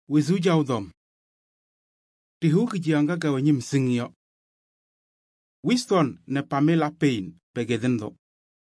Wizuja udom. Tihuki jianga gawanyi msingyo. Winston ne Pamela Payne begedendo.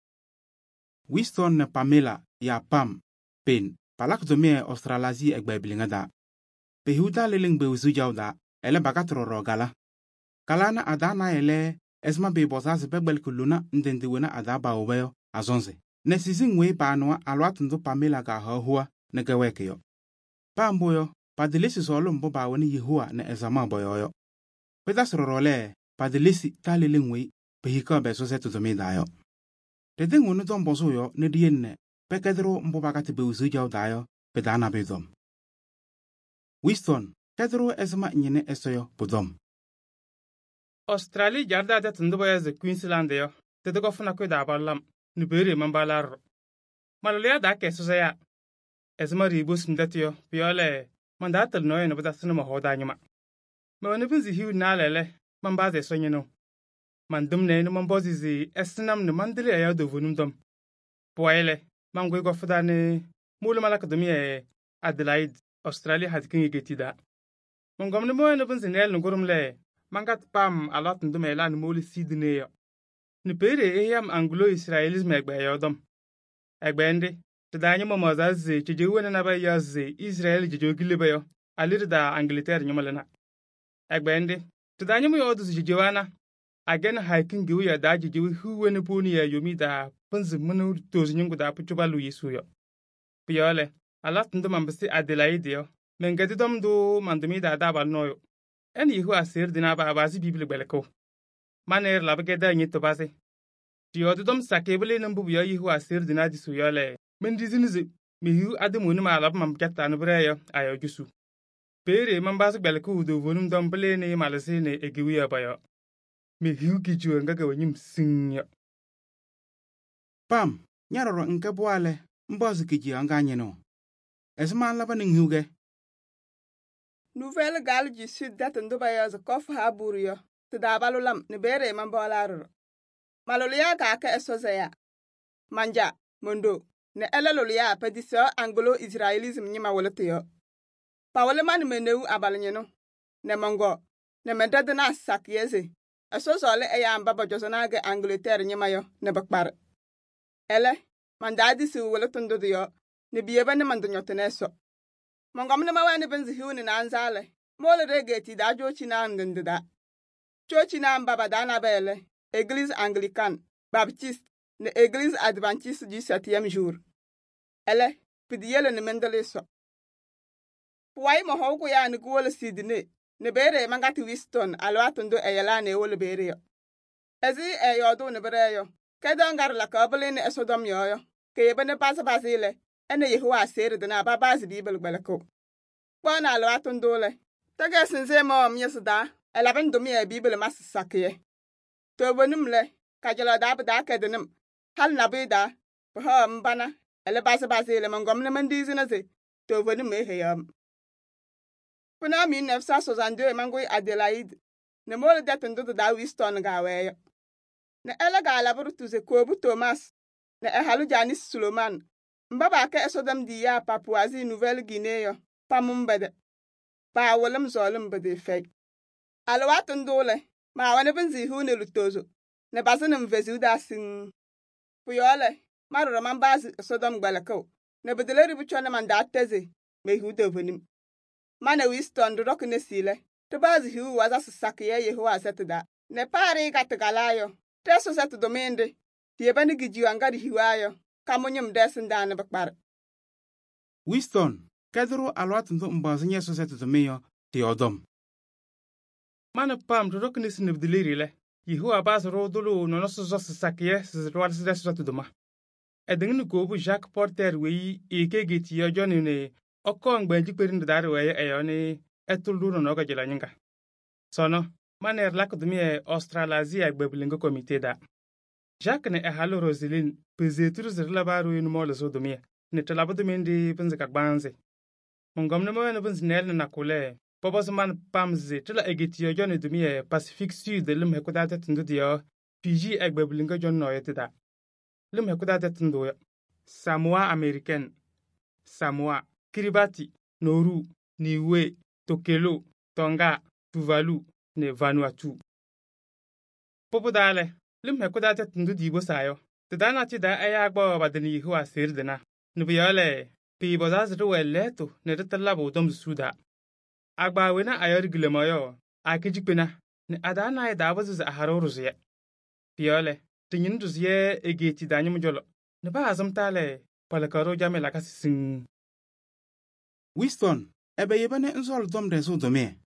Winston ne Pamela ya Pam Payne palak domie Australasie egbebilinga da. Behuda liling be wizuja uda ele bagatro rogala. Kalana adana ele esma be bozazi begbel kuluna ndendiwena ada ba obeyo azonze. Ne sizing we panwa alwatundo Pamela ga hua ne gewekeyo. Pamboyo padilisi solo mbo ba wani yihua ne ezama boyoyo. Pedas rorole padilisi talilingwe behika beso setu domidayo. Tede ngunu dom bozoyo ne dienne pekedro mbo bagati be uzuja dayo pedana bedom. Winston kedro ezama nyene esoyo bodom. Australia jarda da tunduba ze Queensland yo. Tede ko funa ko da ballam ni bere mambalar. Malalia da ke so ya. Ezama ribus ndatio piole mandatal no eno bada sunu mahoda nyima. Me woni binzi hiu na lele mambaze so nyino. Mandum ne no mambozi zi esnam ne mandele ya do vonum dom. Poile mangwe go fada ne mulu malaka domi Adelaide Australia had kingi getida. Mongom ne mo no binzi nel no gorum le mangat pam alot ndum elan mulu sidne yo. Ni pere eyam anglo-israelisme egbe yodom. Egbe ndi Tadanya mazazi chijiwena na ba yazi Israel jijogile bayo alirda Angleterre nyomalena. Egbendi tadanya mo yodu jijiwana again hiking giwu ya da jijiwi huwene puni ya yomi da panzi munu tozi nyungu da puchubalu yisuyo. Piyole alat ndo mambasi Adelaide yo mengedi dom do mandumi da dabal noyo. En yihu asir dina ba abazi bibli beleko. Maner labageda nyito base. Tiyodu dom sakebele nambu ya yihu asir dina disuyole. Mendizinizi mihu ademuni malab mamketta nubreyo ayo jusu. Pere mambas belku do vonum domble ne malasine egiwiya bayo. Mihu giju ngaga wanyim singyo. Pam nyaroro nke bwale mbozi kiji anga nyeno. Esma laba ninghuge. Nouvelle Galles du Sud daten bayo za kof haburio. Tidabalulam ne bere mambolarro. Malolia kaka esozaya. Manja mondo. Ne elalolia pedisio anglo-israelism nyima woloteo. Pawole man meneu abalnyeno. Ne mongo. Ne medadena sakyeze. Esozole eyamba bajosonage Angleterre nyima yo ne bakbar. Ele mandadi si wolotondo dio ne bieba ne mandonyoteneso. Mongom ne mawane benzi hiuni na anzale. Mole regeti da jochi na ndendida. Jochi na mbaba dana bele. Église anglicane, baptiste, ne église adventiste du 7e jour. Ele pidiyele ne mendele so. Puwai mohoku ya ni kuwole Sydney, ne bere mangati Winston alwatondo eyela ne wole bere yo. Ezi eyodo ne bere yo. Kedo ngar la kabele ne esodom yoyo. Keyebe ne basa ile, ene yehuwa sere dina babazi bibel gbeleko. Kwana alwatondo le. Tege sinze mo myesda, elaben domi e bibel masisakye. Tobonum le, kajala da kedenim. Hal nabida, paha mbana. Ele basa ile mangom ne mandizi na ze. Tobonum heyam. Puna 1962 mangoi Adelaide. Ne mole detendo da Winston gaweyo. Ne ele galaburu tuze kobu Thomas. Ne ehalu Janis Suloman. Mbaba ke esodam diya Papouasie Nouvelle Guinée yo. Pamumbede. Pa wolum zolum bede fake. Alwatendo le. Ma wane benzi hune lutozo. Ne basanim vezi da sing. Puyole. Marura mambazi sodom gbalako. Ne bedeleri buchone mandateze. Me hude venim. Mane Winston dudok ne sile. Tebazi hiu waza sakiye yehuwa setida. Ne pari gategalayo. Teso setu domende. Tiebani gijiu angari hiwayo. Kamunyum desindane bakbar. Winston kedro alwatundo mbozi nyeso setu domeyo tiodom. Mana pam dudok ne sinibdileri le. Yehuwa bas rodulu nonoso zos sakiye sizrwal sidesu doma. Edengni gobu Jacques Porter wei eke geti yo joni ne okko ngbenji perin dare wei eyoni etulu no ga jela nyinga. Sono maner lakdumi Australasie agbeblingo comité da. Jacques ne ehalo Roseline pezetur zirla baru yin mole so dumie ne talabadu mendi pinzika gbanze. Mongomne mo ne pinz nel na kule pobos man pamze tila egeti yo joni dumie Pacifique Sud lim hekudate tundudio Fiji agbeblingo jon noyetida. Lim hekudate tunduyo Samoa Americaine, Samoa, Kiribati, Nauru, Niue, Tokelo, Tonga, Tuvalu, ne Vanuatu. Popo dale, lim hekuda te tundu dibo sayo. Tidana ti da aya gbo badani yihu asir dina. Nubiyole, pi bozazru weleto, ne ritallabo dom suda. Agba wena ayor gilemayo, akijipina, ne adana da bazus aharoruzye. Piole, tinyin duzye egeti danyum jolo. Ne ba azam tale, palakaro jame lakasi sing. Winston, ebe yebane nzol dom de so dome.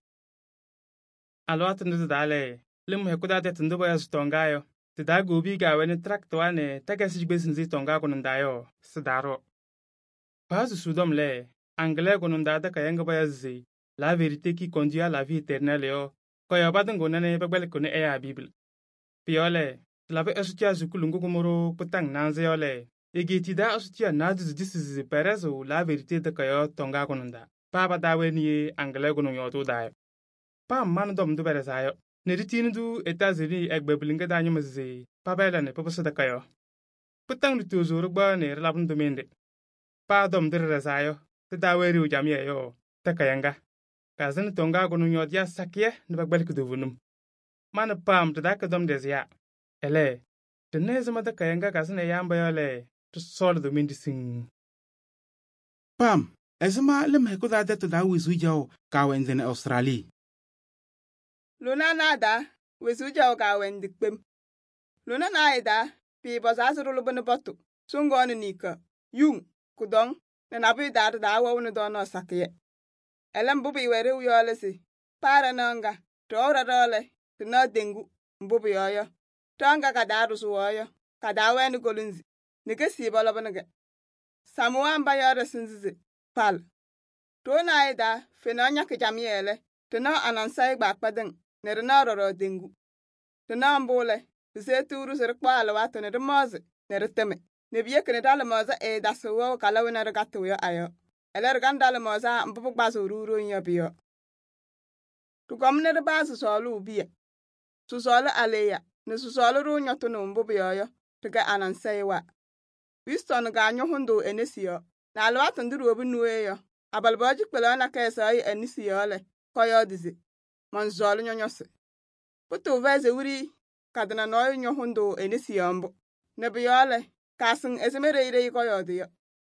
Alwa tundu dale, lim hekuda te tundu boya sutongayo. Tida gobi ga weni traktoane tegesi gbesinzi tonga kunundayo, sidaro. Pasu sudom le, anglais kunundada kayanga boya zi, la vérité qui conduit à la vie éternelle yo, koyo badango nane begbele kone eya Bible. Piole, labe esutia zukulungu kumuro putang nanze yole. Egetida esutia nadu disizi perezo la vérité de kayo tonga kununda. Papa dawe ni anglais kunun yoto dayo. Pa man dom du berezayo. Neritini du États-Unis egbebulinga danyo mazi. Papa elane popose de kayo. Putang du tuzuru gba ne relabun dumende. Pa dom du rezayo. Te dawe riu jamye yo. Te kayanga. Kazini tonga kunun yot ya sakye ne begbele kuduvunum. Man pam te dake dom dezia. Ele, te nezima te kayanga kazini yamba yole. To sol do mindi sing. Pam, ezema lim hekuda de da wizu jaw ka wendene Australie. Luna nada, wesuja ga wendi kpem. Luna naida, pi bozazru lubun botu. Sungonu nika, yung, kudong, na nabi dar da wawunu dono sakye. Elem bubi were uyolesi. Para nanga, tora role, tuna dengu, mbubi yoyo. Tonga kadaru suwoyo, kadaweni golunzi. Nike bolobanage. Samuamba yore sinzizi, pal. Tuna aida, fenonya kijamiele, tuna anansai bakpadeng. Nere na roro dengu. Tena mbole, se turu ser kwala wato nere moze, nere teme. Ne biye kene dale moza daso kala wena regato yo ayo. Ele reganda le moza mbubu baso ruro nya biyo. Tu komne de baso solo biye. Su solo aleya, ne su solo ru nya to no mbubu yo, tega anansai wa. Winston ga nyo hundo enesiyo. Na alwato nduru obi nuwe yo. Abalboji kwela na kesa ay enesiyo le, koyo dizi. Manzolo nyonyose. Putu veze wuri kadana noy nyohundo enisi yambo. Nebiyole kasing ezemere ire koyo diyo.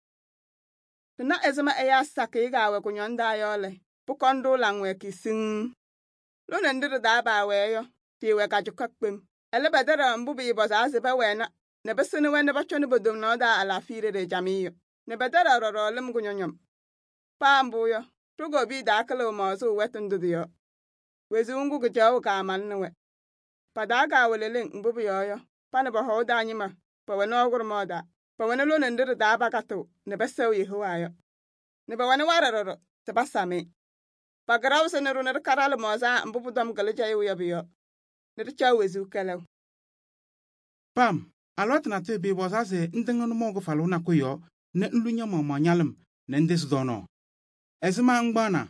Tuna ezema eya sake gawe kunyonda yole. Pukondo langwe kising. Lone ndiri daba weyo. Tiwe kajukakpem. Ele bedere mbubi bozaze be wena. Nebesini wende bachoni bodum no da ala fire de jamiyo. Nebedere roro lem kunyonyom. Pambuyo. Tugo bi da akalo mozo wetundu diyo. Wezungu kujawu ka amanwe. Padaga welele mbubu yoyo. Pana ba hoda nyima. Pa wena ogur moda. Pa wena lo nendiri daba kato. Nebe sew yehuwayo. Nebe wena wararoro. Teba same. Pa garaw se neru nere karale moza mbubu dom galija yu yabiyo. Nere cha wezu kelew. Pam, alot na te be bozaze ndengono mogo faluna kuyo. Ne nlunya mama nyalem. Nendes dono. Ezema ngbana.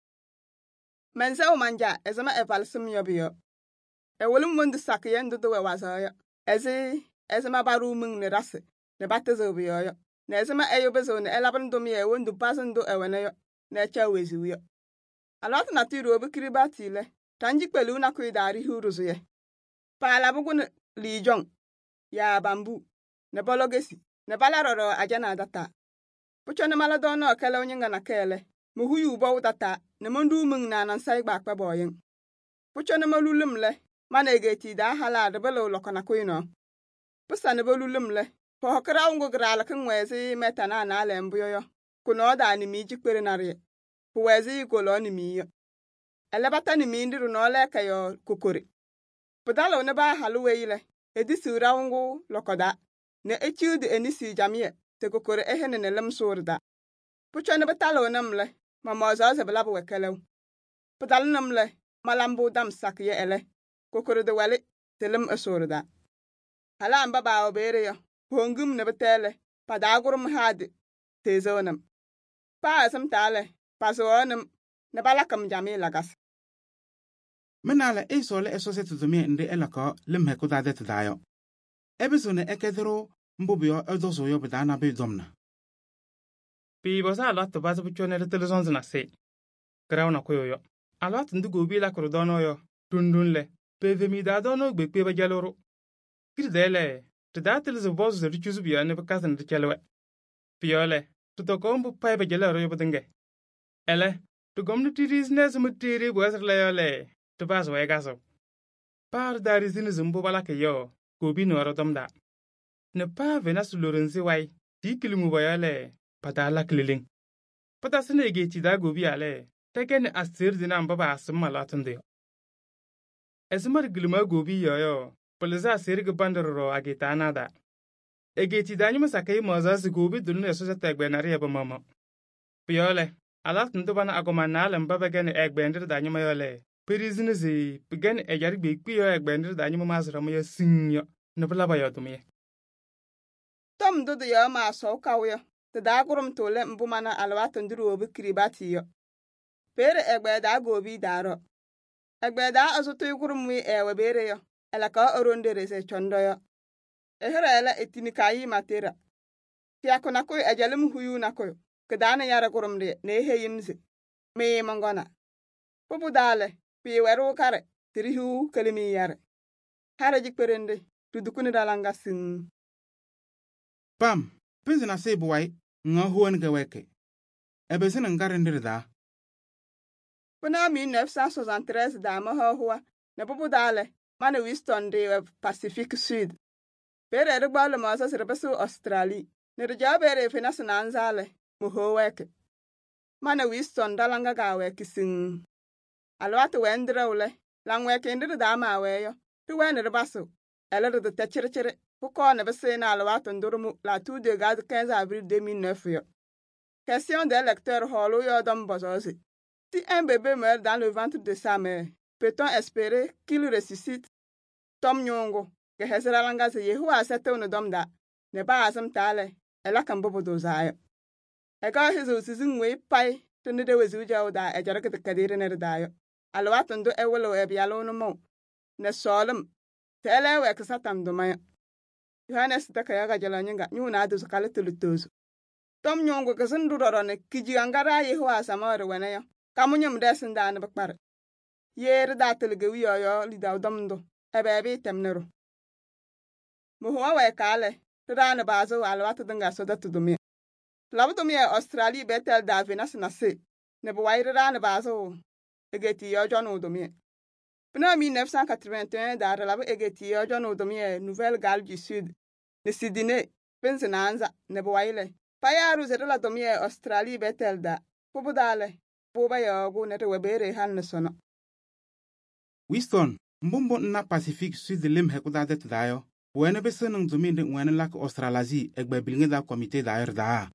Mense o manja ezema evalsim yobiyo. Ewolum wondu sakye ndudu we wazayo. Ezema baru mung ne rase. Ne batezo biyo. Ne ezema eyobezo ne elaban domi e wondu basen do eweneyo. Ne cha wezuyo. Alot na tiru obi kiribati le. Tanji pelu na kuidari huruzuye. Pa alabugun lijong. Ya bambu. Ne bologesi. Ne balaroro ajana data. Pucho ne maladono kele onyinga na kele. Muhuyu ubo data. Ne mundu mung na nansai bakpa boyen. Pucho ne malulum le. Manegeti da hala de belo lokona kuino. Pusa ne bolulum le. Po hokra ungo grala kenwezi metana na ale mbuyo. Kuno da ni miji kwere nare. Puwezi kolo ni miyo. Elebata ni mindiru no le kayo kukuri. Pudalo ne ba haluwe ile. Edisi uraungu lokoda. Ne echiudu enisi jamie. Te kukuri ehene ne lem surda. Pucho ne betalo namle. Mamoza ze belabu wekelew. Pudalo namle. Malambu dam sakye ele. Kukuri de wali. Te lem esurda. Hala amba ba obere yo. Hongum ne betele. Padagurum hadi. Tezonam. Pa asam tale. Pasoonam. Ne balakam jamie lagas. Menale esole esosete zomie nde elaka lemhe kudade dayo. Ebizone ekedro mbubio edozo yo bedana be domna. Pi bosa lot bazu puchone de telezon na se. graw na koyo yo. Alwat ndu gobi la kro dono yo. Dundun le. Peve mi da dono gbekpe ba jaloro. Kirdele. Tdatel ze boz ze richuzu biya ne bakatan de kelwe. Piole. Tutokombu pai ba jaloro yo badenge. Ele. Tu gomnu tirisnes mutiri bwasrle yo le. Tu bas wegaso. Par dari zini zumbu balake yo. Gobi no arodomda. Ne pa venas lorenzi wai. Ti kilimu bayale. Padala kililing. Pata sene geti da gobi ale. Teken asir dina mbaba asma latunde. Esmar gilma gobi yo. Poliza asir gbandoro ageta nada. Egeti da nyuma sakai mozas gobi dunu esosa tegbenari eba mama. Piole. Alat nto bana agomana mbaba gene egbendir da nyuma yole. Perizini zi pegen ejar gbekpi yo egbendir da nyuma mazra mo sinyo. Nabla ba yodume. Tom dudu yo ma so kawyo. Da gurum tole mbumana alwat nduru obi kiribati yo. Pere egbe da gobi daro. Egbe da azutu gurum wi ewe bere yo. Elaka orondere se chondo yo. Ehere ele etinikayi matera. Tiako nakoy ejalum huyu nakoy. Kedana yara gurum de nehe yimze. Me mangona. Pupu dale. Pi weru kare. Tirihu kalimi yare. Hara jikperende. Tudukuni dalanga sin. Pam, pinzi na sebu wai, nga huwan ga weke. Ebe zin ngarendir da. Puna 1973 da maha huwa. Na pupu dale. Mane Winston de Pacific Sud. Pere rugbalo masa sirbesu Australie. Nirja bere finas nanzale. Muho weke. Mane Winston dalanga ga weke sin. Alwatu wendra ule. Lang weke indir da ma weyo. Tu wenir basu. Eler de techirichere. Pourquoi ne pas na alwatu ndurumu la tout de gaz 15 avril 2009 yo. Question des lecteurs holo yo dom bozozi. Si un bébé meurt dans le ventre de sa mère, peut-on espérer qu'il ressuscite? Tom nyongo, que hezera langa se yehu asete unu domda, ne ba asam tale, ela kambobo dozayo. Ega hizu sizin we pai, tunu de wezu jawda e jaraka de kadire ne dayo. Alwatu ndu ewelo e bialo no mo. Ne solum, tele we kasatam domaya. Yohanes taka yaga jalanyinga, nyuna adu sakale tulutozu. Tom nyongo kasandu rorone, kiji angara yehu asamore weneyo. Kamunyum desin da ne bakpare. Yer da telgewi yo li da domdo. Ebe temnero. Muhuwa we kale. Tura ne bazo alwatu dunga soda tudumi. Labudumi Australie betel da venas na se. Ne buwaira ne bazo. Egeti yo jonu dumi. Pina 1981 da relabu egeti yo jonu dumi Nouvelle-Galles du Sud. Ne Sydney. Pensinanza ne buwaile. Payaru zedela dumi Australie betel da. Pubudale. Buba yogu ne webere han sono. Winston, mbombo na Pacific Sud lim hekuda det dayo. Wene besenung zuminde wene lak Australazi egbe bilinge da komite dayer da.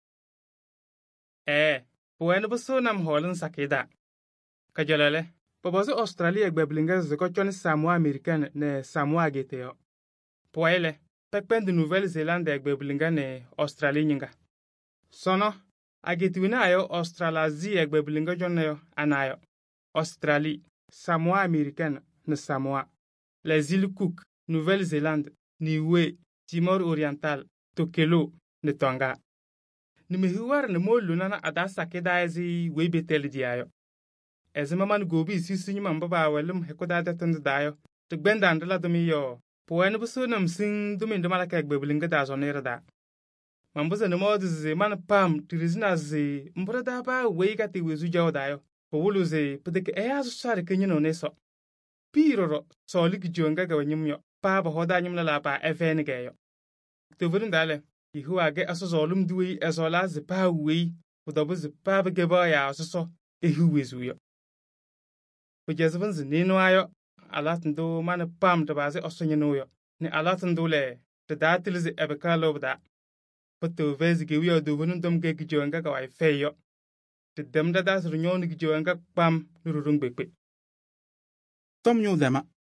Wene beso nam holen sakeda. Kajalale, pobozo Australia egbe bilinge zeko choni Samoa American ne Samoa geteo. Poele, pekpen de Nouvelle-Zélande egbe bilinge ne Australie nyinga. Sono, agetiwina ayo Australazi egbe bilinge jonneyo anayo. Australie, Samoa American ne Samoa. Les îles Cook, Nouvelle-Zélande, Niue, Timor Oriental, Tokelau, ne Tonga. Nimehuwar ne mo lunana adasa kedaezi webetel diayo. Ezemaman gobi sisi mbaba welum hekoda datand dayo. Tugbenda andala dumi yo. Poen busu nam sing dumi ndumala kek bebelinga da zonera da. Mambuza ne mo dizi man pam tirizina zi mbrada ba weigati wezu jaw dayo. Powulu zi pudeke eazu sari kenyino neso. Piroro solik jonga ga wanyumyo. Pa ba hoda nyumla la pa FN gayo. Tuvurin dale. Ihuwa ge aso zolum duwe ezola zi pa wei. Udobu zi pa begeba ya aso ehu wezu yo. Pujezvan zi nino ayo. Alatindo man pam tabazi osonyeno yo. Ni alatindo le. Tadatil zi ebeka lobda. Putu vezi gewiyo duvunun dom ge gijonga ga wai feyo. Tidem dadas runyon gijonga pam nururung bekpe. Tom nyu dema,